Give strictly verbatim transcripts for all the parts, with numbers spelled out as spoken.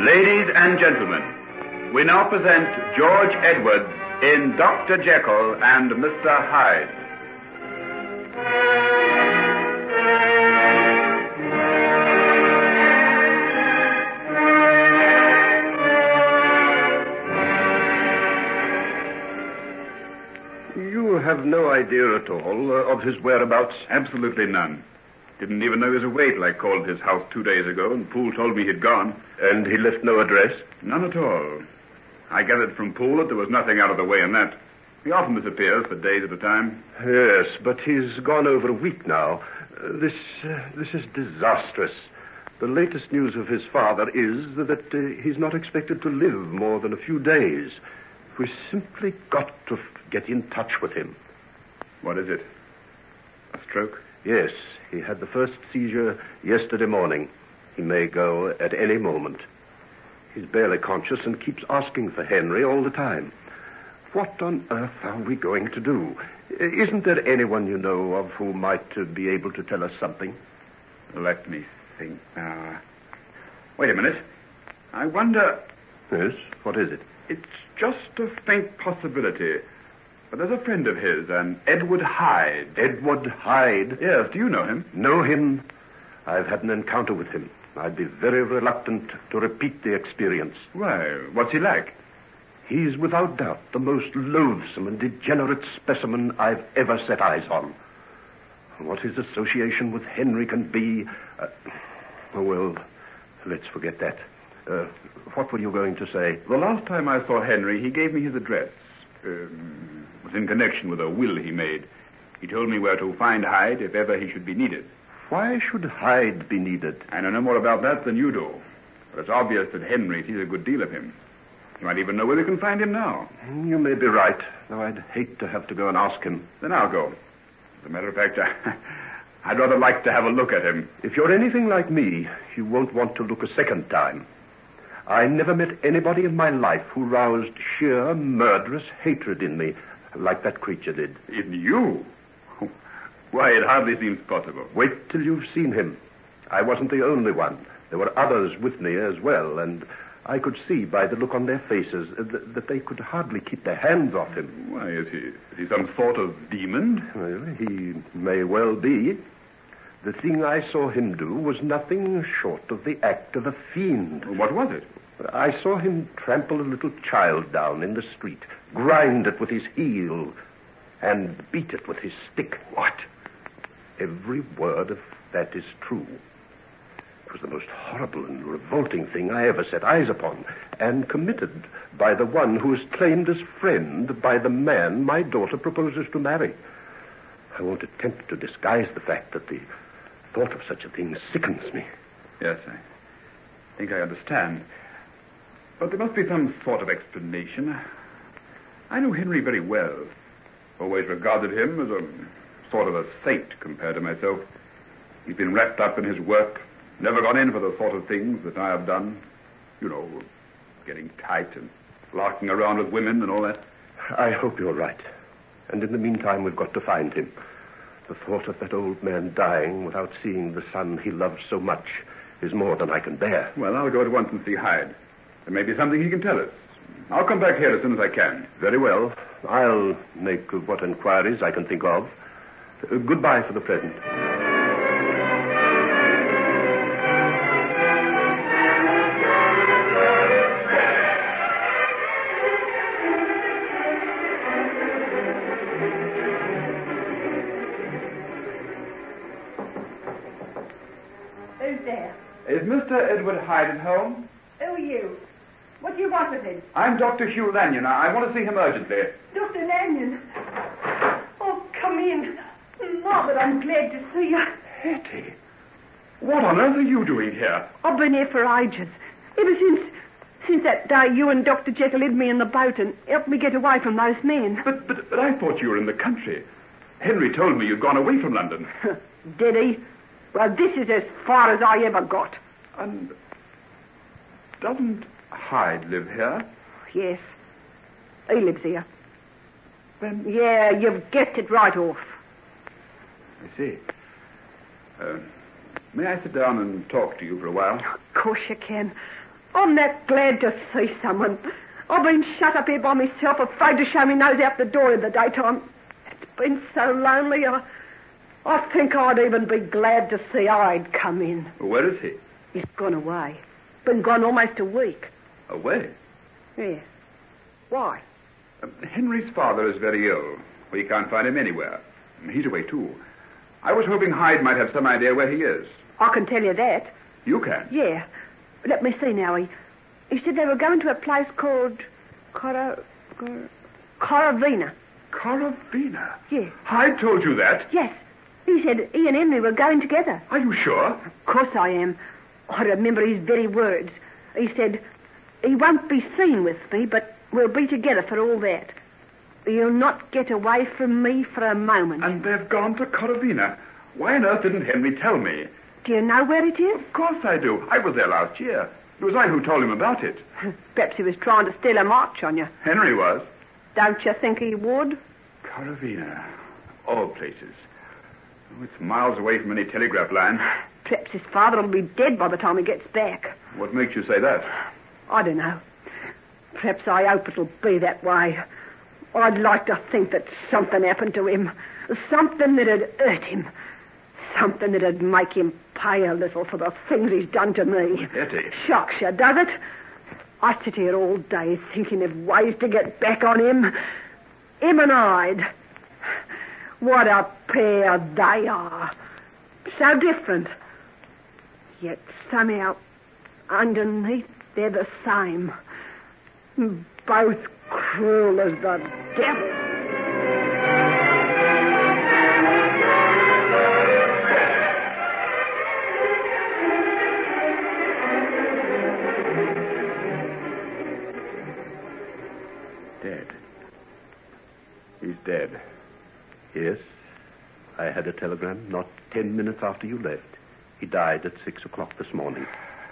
Ladies and gentlemen, we now present George Edwards in Doctor Jekyll and Mister Hyde. You have no idea at all uh, of his whereabouts? Absolutely none. Didn't even know he was away till I called at his house two days ago, and Poole told me he'd gone. And he left no address? None at all. I gathered from Poole that there was nothing out of the way in that. He often disappears for days at a time. Yes, but he's gone over a week now. Uh, this uh, this is disastrous. The latest news of his father is that uh, he's not expected to live more than a few days. We simply got to f- get in touch with him. What is it? A stroke? Yes, he had the first seizure yesterday morning. He may go at any moment. He's barely conscious and keeps asking for Henry all the time. What on earth are we going to do? Isn't there anyone you know of who might uh, be able to tell us something? Let me think now. Wait a minute. I wonder... Yes, what is it? It's just a faint possibility. But there's a friend of his, an Edward Hyde. Edward Hyde? Yes, do you know him? Know him? I've had an encounter with him. I'd be very reluctant to repeat the experience. Why, what's he like? He's without doubt the most loathsome and degenerate specimen I've ever set eyes on. What his association with Henry can be... Uh, oh, well, let's forget that. Uh, what were you going to say? The last time I saw Henry, he gave me his address. Um, it was in connection with a will he made. He told me where to find Hyde if ever he should be needed. Why should Hyde be needed? I know no more about that than you do. But it's obvious that Henry sees a good deal of him. You might even know where we can find him now. You may be right, though I'd hate to have to go and ask him. Then I'll go. As a matter of fact, I, I'd rather like to have a look at him. If you're anything like me, you won't want to look a second time. I never met anybody in my life who roused sheer murderous hatred in me like that creature did. In you? Why, it hardly seems possible. Wait till you've seen him. I wasn't the only one. There were others with me as well, and I could see by the look on their faces that, that they could hardly keep their hands off him. Why, is he, is he some sort of demon? Well, he may well be. The thing I saw him do was nothing short of the act of a fiend. What was it? I saw him trample a little child down in the street, grind it with his heel, and beat it with his stick. What? Every word of that is true. It was the most horrible and revolting thing I ever set eyes upon, and committed by the one who is claimed as friend by the man my daughter proposes to marry. I won't attempt to disguise the fact that the thought of such a thing sickens me. Yes, I think I understand. But there must be some sort of explanation. I knew Henry very well. Always regarded him as a sort of a saint compared to myself. He's been wrapped up in his work, never gone in for the sort of things that I have done. You know, getting tight and larking around with women and all that. I hope you're right. And in the meantime, we've got to find him. The thought of that old man dying without seeing the son he loved so much is more than I can bear. Well, I'll go at once and see Hyde. There may be something he can tell us. I'll come back here as soon as I can. Very well. I'll make what inquiries I can think of. Uh, goodbye for the present. Who's there? Is Mister Edward Hyde at home? Who are you? What do you want with him? I'm Doctor Hugh Lanyon. I want to see him urgently. Doctor Lanyon. Oh, come in. Margaret, I'm glad to see you. Hetty, what on earth are you doing here? I've been here for ages. Ever since since that day you and Doctor Jekyll hid me in the boat and helped me get away from those men. But, but, but I thought you were in the country. Henry told me you'd gone away from London. Did he? Well, this is as far as I ever got. And doesn't Hyde live here? Yes. He lives here. Then... Yeah, you've guessed it right off. I see. Uh, may I sit down and talk to you for a while? Of course you can. I'm that glad to see someone. I've been shut up here by myself, afraid to show me nose out the door in the daytime. It's been so lonely, I, I think I'd even be glad to see I'd come in. Where is he? He's gone away. Been gone almost a week. Away? Yeah. Why? Uh, Henry's father is very ill. We can't find him anywhere. He's away, too. I was hoping Hyde might have some idea where he is. I can tell you that. You can? Yeah. Let me see now. He, he said they were going to a place called Cora... Cor... Coravina. Coravina? Yeah. Hyde told you that? Yes. He said he and Henry were going together. Are you sure? Of course I am. I remember his very words. He said, he won't be seen with me, but we'll be together for all that. He'll not get away from me for a moment. And they've gone to Coravina. Why on earth didn't Henry tell me? Do you know where it is? Of course I do. I was there last year. It was I who told him about it. Perhaps he was trying to steal a march on you. Henry was. Don't you think he would? Coravina. All places. Oh, it's miles away from any telegraph line. Perhaps his father will be dead by the time he gets back. What makes you say that? I don't know. Perhaps I hope it'll be that way. I'd like to think that something happened to him. Something that'd hurt him. Something that'd make him pay a little for the things he's done to me. Etty. Shocks you, does it? I sit here all day thinking of ways to get back on him. Him and Hyde. What a pair they are. So different. Yet somehow, underneath, they're the same. Both cruel as the devil. Dead. He's dead. Yes. I had a telegram not ten minutes after you left. He died at six o'clock this morning.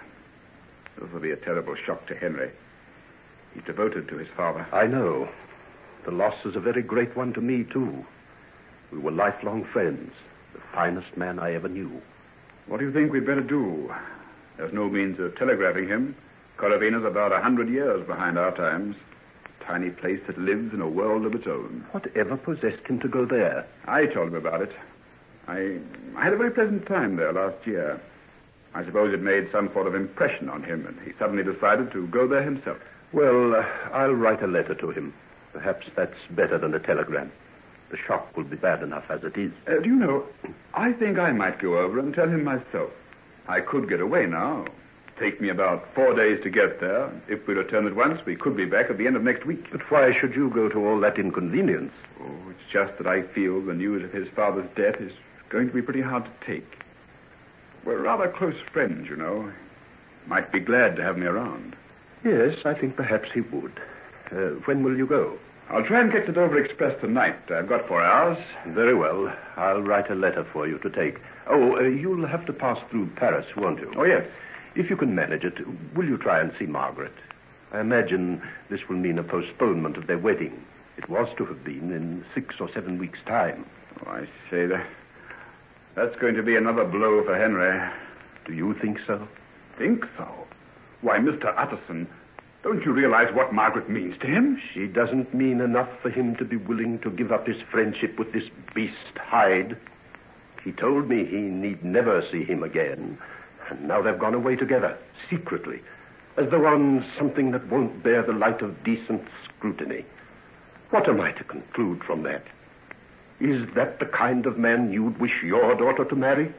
This will be a terrible shock to Henry. He's devoted to his father. I know. The loss is a very great one to me, too. We were lifelong friends. The finest man I ever knew. What do you think we'd better do? There's no means of telegraphing him. Coravina's about a hundred years behind our times. A tiny place that lives in a world of its own. Whatever possessed him to go there? I told him about it. I, I had a very pleasant time there last year. I suppose it made some sort of impression on him, and he suddenly decided to go there himself. Well, uh, I'll write a letter to him. Perhaps that's better than a telegram. The shock will be bad enough as it is. Uh, do you know, I think I might go over and tell him myself. I could get away now. Take me about four days to get there. If we return at once, we could be back at the end of next week. But why should you go to all that inconvenience? Oh, it's just that I feel the news of his father's death is going to be pretty hard to take. We're rather close friends, you know. Might be glad to have me around. Yes, I think perhaps he would. Uh, when will you go? I'll try and catch the Dover Express tonight. I've got four hours. Very well. I'll write a letter for you to take. Oh, uh, you'll have to pass through Paris, won't you? Oh, yes. If you can manage it, will you try and see Margaret? I imagine this will mean a postponement of their wedding. It was to have been in six or seven weeks' time. Oh, I say that. That's going to be another blow for Henry. Do you think so? Think so? Why, Mister Utterson, don't you realize what Margaret means to him? She doesn't mean enough for him to be willing to give up his friendship with this beast Hyde. He told me he need never see him again. And now they've gone away together, secretly, as though on something that won't bear the light of decent scrutiny. What am I to conclude from that? Is that the kind of man you'd wish your daughter to marry?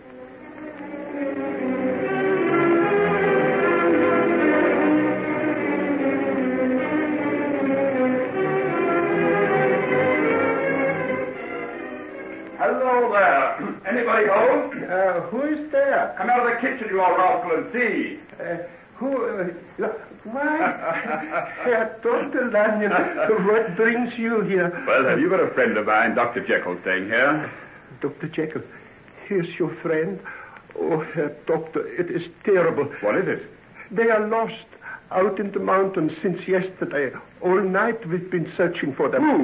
Hello there. Anybody home? Uh, who is there? Come out of the kitchen, you old rascal, and see. Uh, who? Uh, why? Herr Doctor Lanyon, what brings you here? Well, have you got a friend of mine, Doctor Jekyll, staying here? Doctor Jekyll, here's your friend. Oh, Herr Doctor, it is terrible. What is it? They are lost out in the mountains since yesterday. All night we've been searching for them. Who?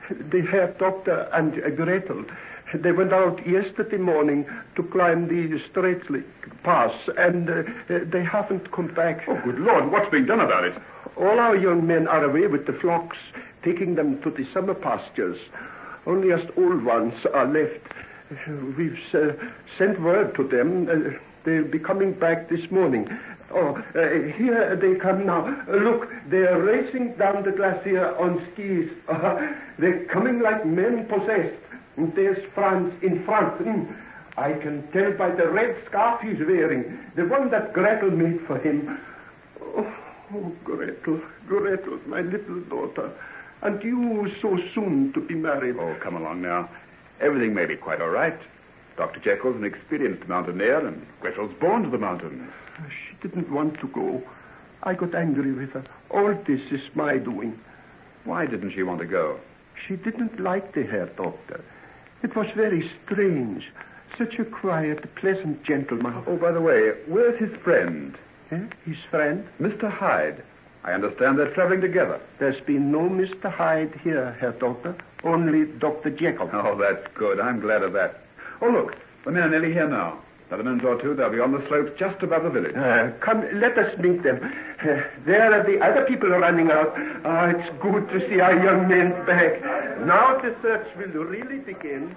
The Herr Doctor and uh, Gretel. They went out yesterday morning to climb the Strätzli Pass, and uh, uh, they haven't come back. Oh, good Lord, what's being done about it? All our young men are away with the flocks, taking them to the summer pastures. Only us old ones are left. We've uh, sent word to them. Uh, they'll be coming back this morning. Oh, uh, here they come now. Uh, look, they're racing down the glacier on skis. Uh, they're coming like men possessed. And there's Franz in front. Mm. I can tell by the red scarf he's wearing, the one that Gretel made for him. Oh, oh, Gretel, Gretel, my little daughter. And you so soon to be married. Oh, come along now. Everything may be quite all right. Doctor Jekyll's an experienced mountaineer, and Gretel's born to the mountains. She didn't want to go. I got angry with her. All this is my doing. Why didn't she want to go? She didn't like the Herr Doctor. It was very strange. Such a quiet, pleasant gentleman. Oh, by the way, where's his friend? Eh? His friend? Mister Hyde. I understand they're traveling together. There's been no Mister Hyde here, Herr Doctor. Only Doctor Jekyll. Oh, that's good. I'm glad of that. Oh, look. The men are nearly here now. Another minute or two, they'll be on the slopes just above the village. Uh, come, let us meet them. Uh, there are the other people running out. Ah, it's good to see our young men back. Now the search will really begin.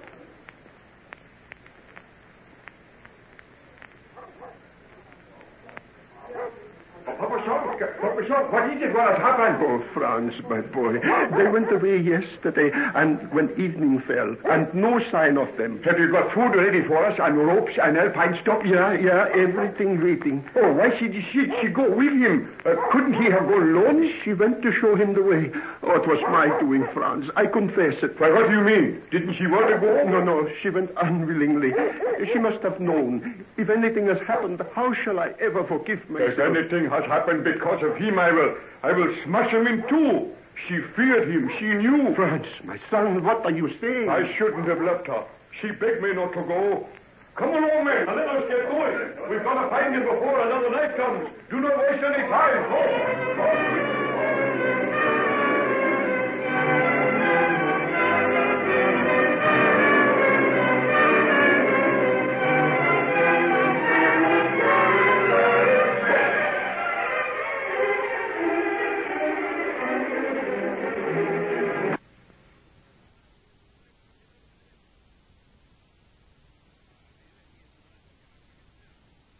What is it? What has happened? Oh, Franz, my boy. They went away yesterday, and when evening fell, and no sign of them. Have you got food ready for us, and ropes, and alpine stock? Yeah, yeah, everything waiting. Oh, why should she, she go with him? Uh, couldn't he have gone alone? She went to show him the way. Oh, it was my doing, Franz. I confess it. Why, what do you mean? Didn't she want to go? No, no, she went unwillingly. She must have known. If anything has happened, how shall I ever forgive myself? If anything has happened because of him, I will, I will smash him in two. She feared him. She knew. Franz, my son, what are you saying? I shouldn't have left her. She begged me not to go. Come along, men, and let us get going. We've got to find him before another night comes. Do not waste any time. Go. Go.